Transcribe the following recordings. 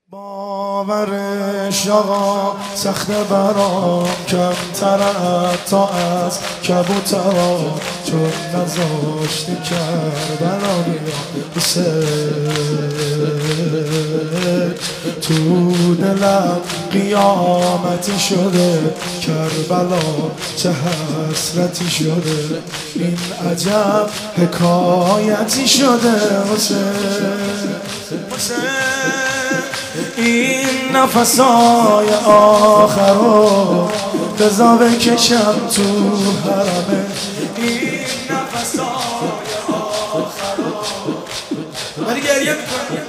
باورش آقا سخت برام کمتر تا از کبوترا چون نذاشتی کربلا بیام حسین تو دلم قیامتی شده کربلا چه حسرتی شده این عجب حکایتی شده حسین این نفسای آخرو بزا بکشم تو حرمه این نفسای آخرو ولی گریه میکنم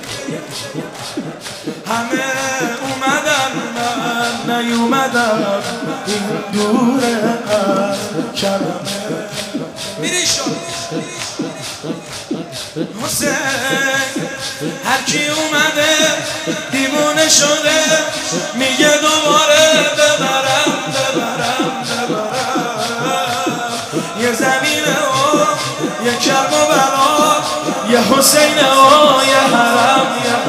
همه اومدن من نیومدم این دوره از کلمه میری شد حسین هر کی اومده دیوونه شده میگه دوباره ببرم یه زمینه و یه کرب و بلا یه حسینه و یه حرم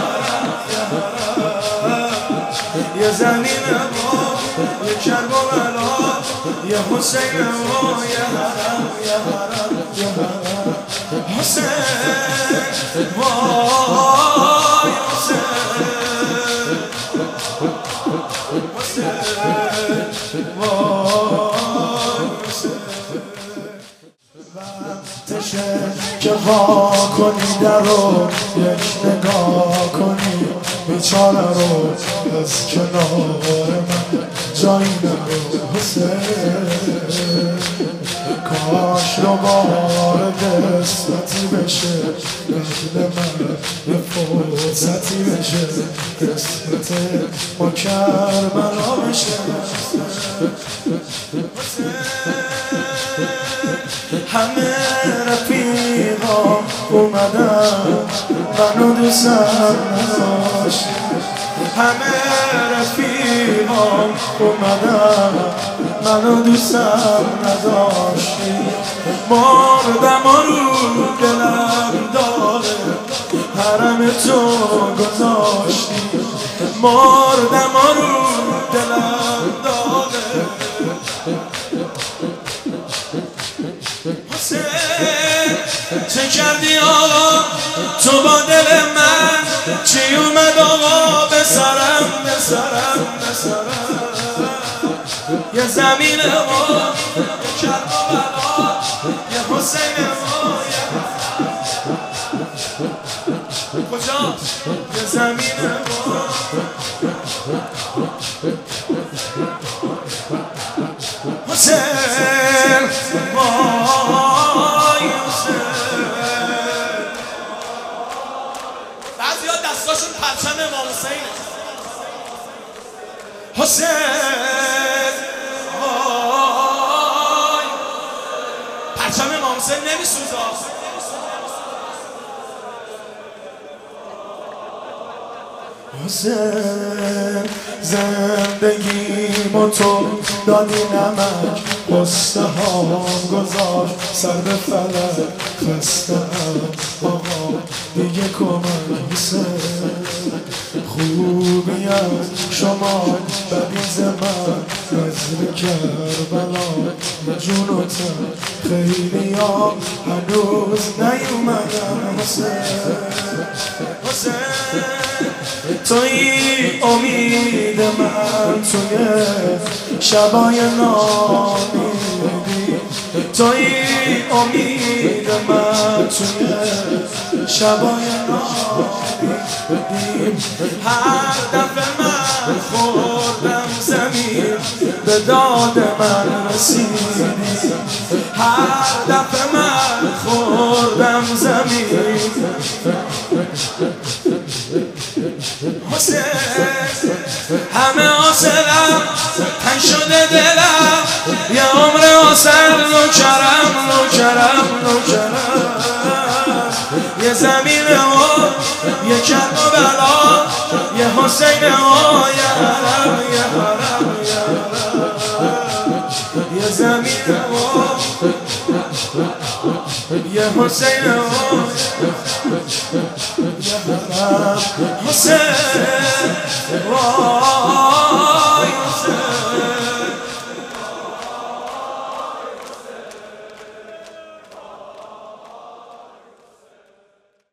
یه زمینه و یه کرب و بلا یه حسینه و یه حرم حسین وای حسین وای وقتشه که وا کنی در رو یک نگاه کنی بیچاره رو از کنار من جایی نرو حسین کاش رو بار قسمتی بشه قبل من یه فرصتی بشه قسمت ما کربلا بشه همه رفیقا اومدن منو دوستم نداشت همه رفیقا اومدن منو دوستم نداشتی مردم و رو دلم داره حرم تو گذاشتی مردم و رو دلم داره حسین چه کردی آقا تو با دل من چی اومد آقا به سرم یه زمینه و یه کرب و بلا یه حسین و یه کجا یه زمینه و حسین وای حسین بعضی ها دستاشون پرچم امام حسینه حسین وای پرچم امام حسین نمیسوزه حسین زندگیمو تو دادی نمک قصه ها گذاشت سر به فلک خستم آقا دیگه کمک حسین خوبی از شما ببیز من نظر کربلا جونتم خیلی ها هنوز نیومدم حسین توی امید من توی شبای نامیدی توی امید من توی شبای نامیدی هر دفعه من خوردم زمین به داد من رسیدی هر دفعه من خوردم زمین حسین همه آسلم تن شده دلم یه عمر آسل نوکرم یه زمینه و یه کرب و بلا یه حسین و یه حرم یه زمینه و یه حسین و یه حرم حسین